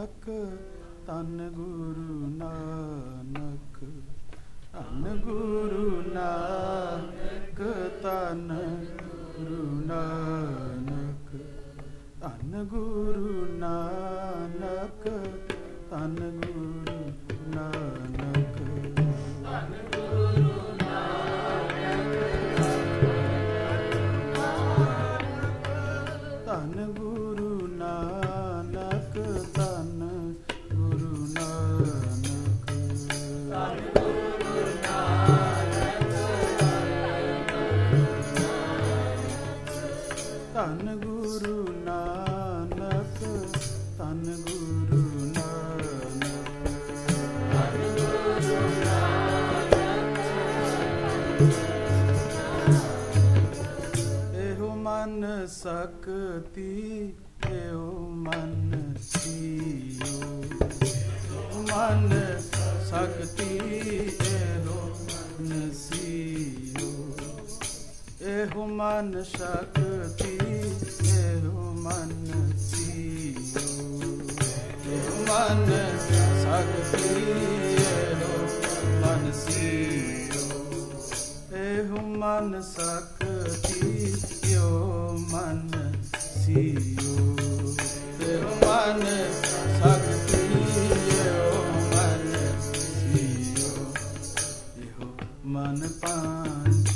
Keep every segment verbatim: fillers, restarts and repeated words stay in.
नानक तन गुरु नानक तन गुरु नानक तन गुरु नानक तन गुरु नानक तन गुरु नानक तन गुरु नानक तन गुरु नानक तन गुरु नानक तन गुरु नानक तन गुरु नानक तन गुरु मन सकती एहो मन सियो मन सकती एहो मन सियो एहो मन सकती एहो मन सियो एहो मन सकती एहो मन सियो एहो मन सकती यो मन सियो एहो मन सकती यो मन सियो एहो मन पांच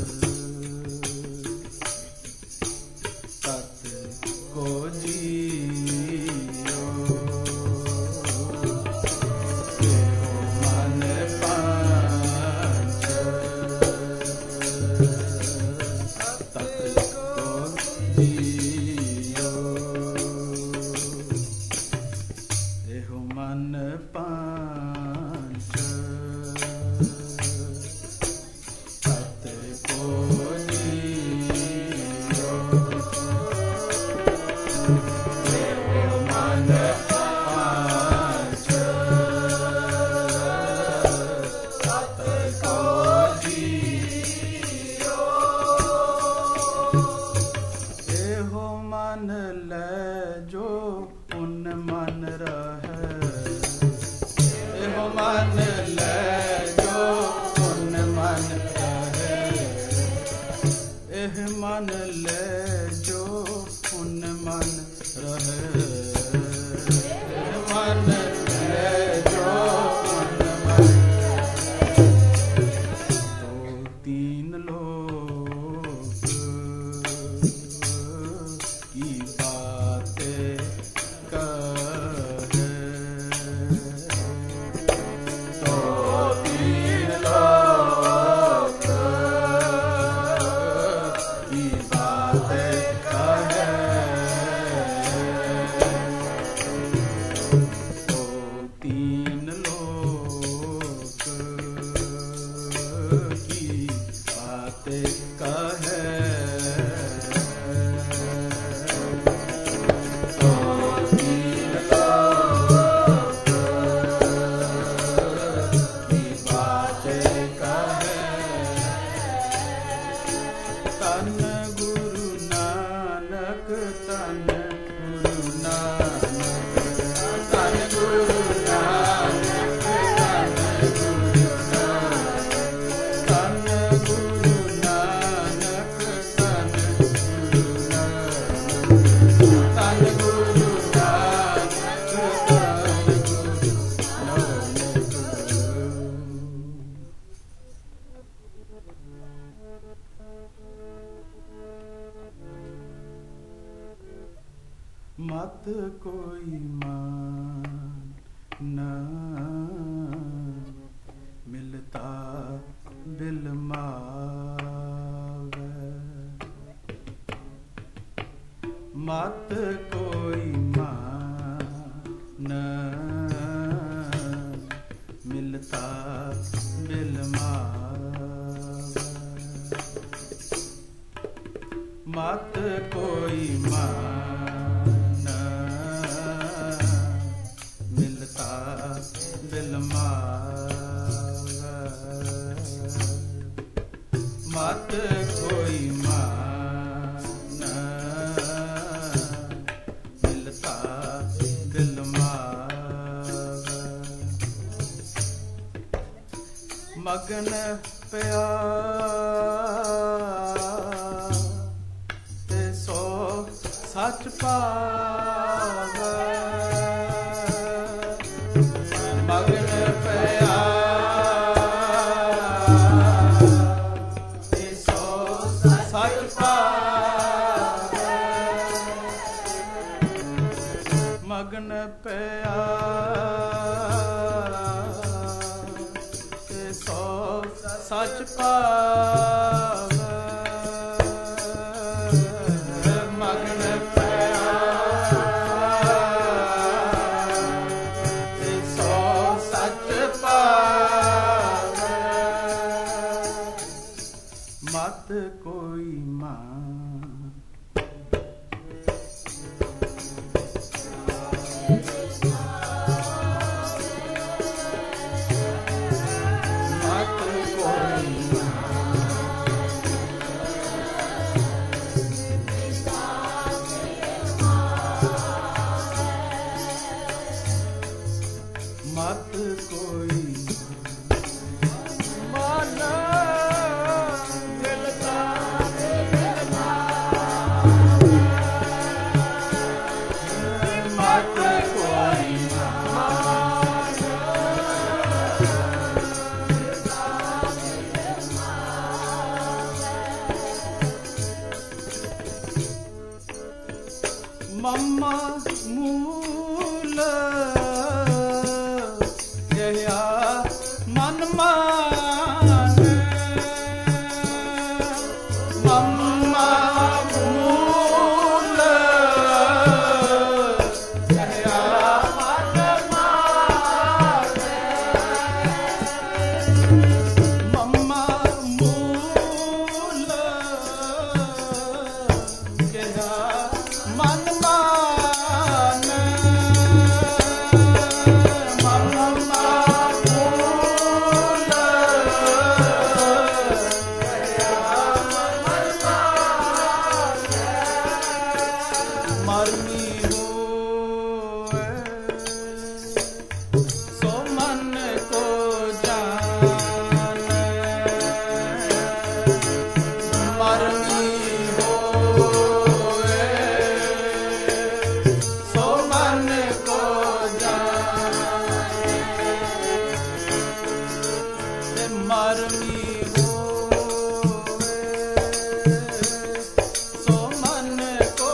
तत को जियो एहो मन पांच एहो मन पांच तत को जियो एहो मन पांच तत को जियो एहो मन ले जो उन मन रहे एहो मन ले जो उन मन रहे एह मन ले जो उन मन रहे एह मन ले जो उन मन तो तीन लोग की बातें कहे तो तीन लोग की बातें कहे तो तीन लोग की बातें कहे तन गुरु नानक तन गुरु नानक तन गुरु नानक तन गुरु नानक तन गुरु नानक तन गुरु नानक मत कोई मान न मिलता बिलमावे मत कोई मान न मिलता बिलमावे मत कोई मान मिलता बिलमावे मत कोई मान मिलता बिलमावे ਮਗਨ ਪਿਆ ਤੇ ਸੋ ਸੱਚ ਪਾਵੇ ਮਗਨ ਪਿਆ ਤੇ ਸੋ ਸੱਚ ਪਾਵੇ ਮਗਨ ਪਿਆ ਤੇ ਸੋ ਸੱਚ ਪਾਵੇ ਮਗਨ ਪਿਆ ਤੇ ਸੋ ਸੱਚ ਪਾਵੇ ਮਤ ਕੋਈ ਮਾਨ ਮਤ ਕੋਈ ਮਨ ਦਿਲ ਦਾ ਮਤ ਕੋਈ ਮਮਾ ਮੂਲ ਜਇਆ ਮਨ ਮਾਨ ਮਮਾ ਮੂਲ ਜਇਆ ਮਨ ਮਾਨ ਮਮਾ ਮੂਲ ਜਇਆ ਮਨ ਮਾਨ ਮਰਮੀ ਹੋਏ ਸੋ ਮਨ ਕੋ ਜਾਣੈ ਮਰਮੀ ਹੋਏ ਸੋ ਮਨ ਕੋ ਜਾਣੈ ਤੇ ਮਰਮੀ ਹੋਏ ਸੋ ਮਨ ਕੋ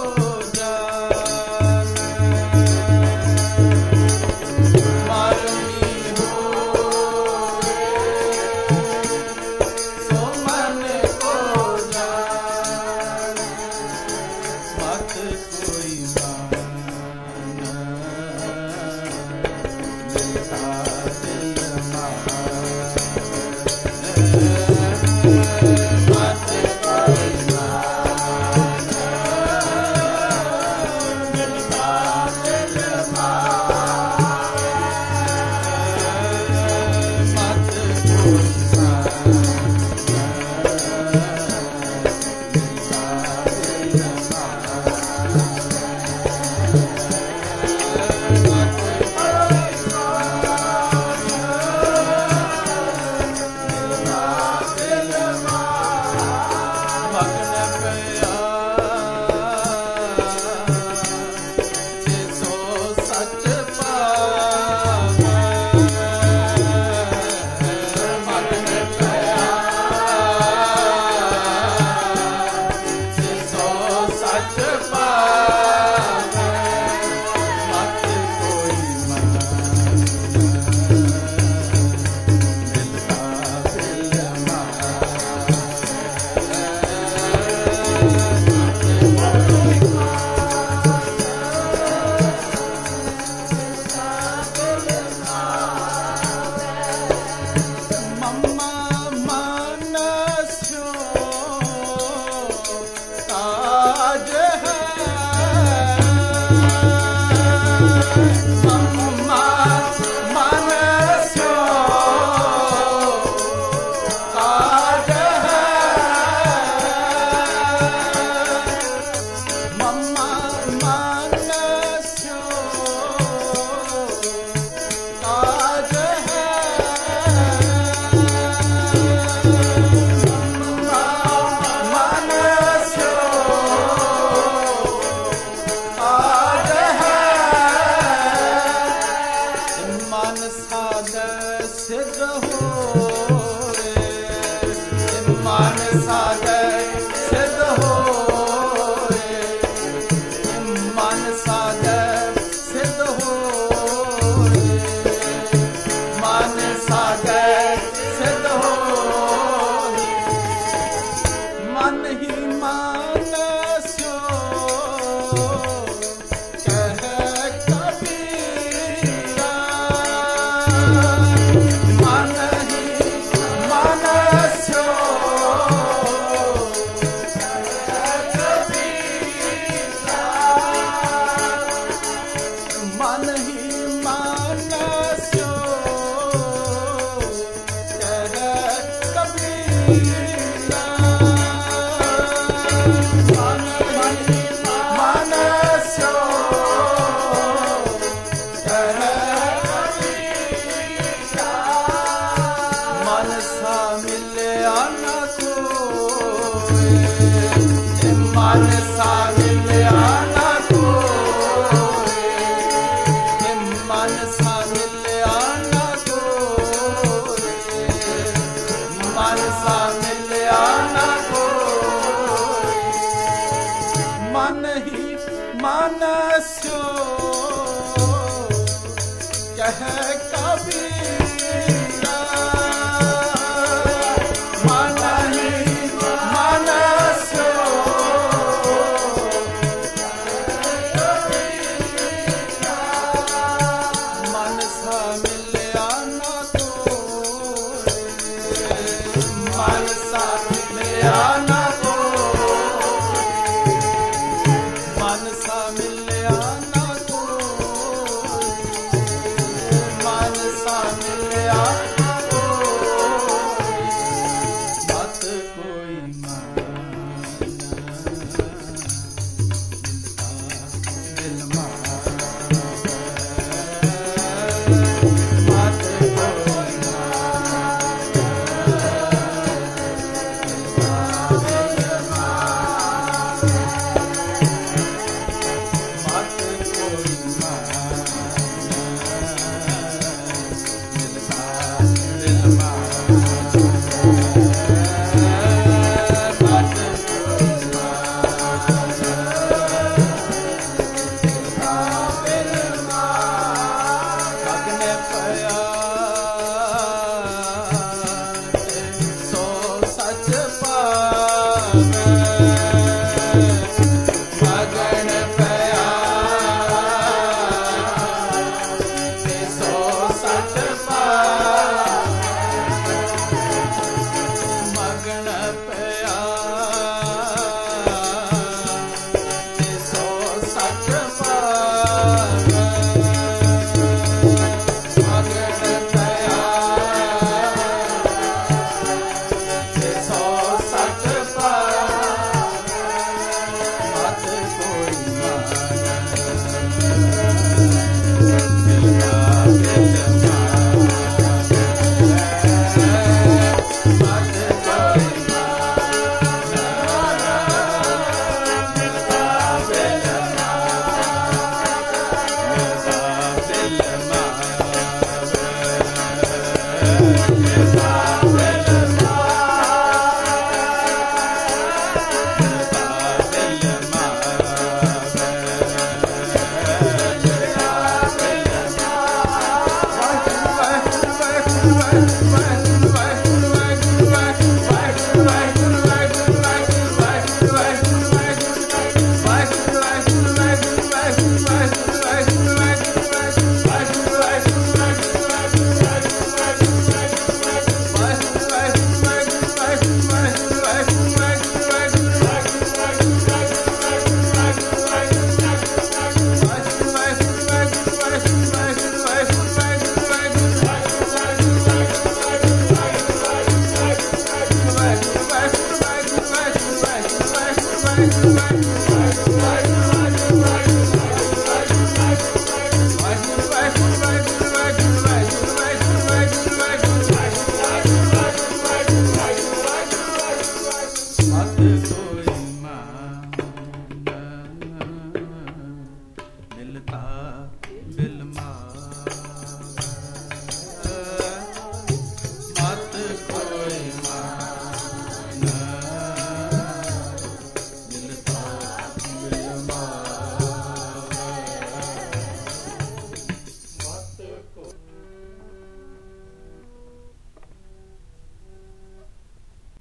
ਸਿਧ ਹੋਵੇ, ਮਨ ਸਾਗੈ ਸਿਧ ਹੋਵੇ, ਮਨ ਸਾਗੈ ਸਿਧ ਹੋਵੇ, ਮਨ ਸਾਗੈ ਸਿਧ ਹੋਵੇ, ਮਨ ਹੀ ਮਾਨਸਿਓ ਕਹਿ ਕਬੀਰਾ, ਮਨ ਹੀ ਮਾਨਸਿਓ ਕਹਿ ਕਬੀਰਾ, ਮਨ ਹੀ ਮਾਨਸਿਓ ਕਹਿ ਕਬੀਰਾ, ਮਨ ਹੀ ਮਾਨਸਿਓ ਕਹਿ ਕਬੀਰਾ, ਮਨ ਸਾ ਮਿਲਿਆ ਨਾ ਕੋਇ, ਮਨ ਸਾ ਮਿਲਿਆ ਨਾ ਕੋਇ, ਮਨ ਸਾ ਮਿਲਿਆ ਨਾ ਕੋਇ, ਮਨ ਸਾ ਮਿਲਿਆ ਨਾ ਕੋਇ, ਮਨ ਹੀ ਮਾਨਸਿਓ ਕਹਿ ਕਬੀਰਾ, ਮਨ ਹੀ ਮਾਨਸਿਓ ਮਨ ਸਾ ਮਿਲਿਆ ਨਾ ਕੋਇ, ਮਨ ਸਾ ਮਿਲਿਆ ਨਾ ਕੋਇ, ਮਨ ਸਾ ਮਿਲਿਆ ਨਾ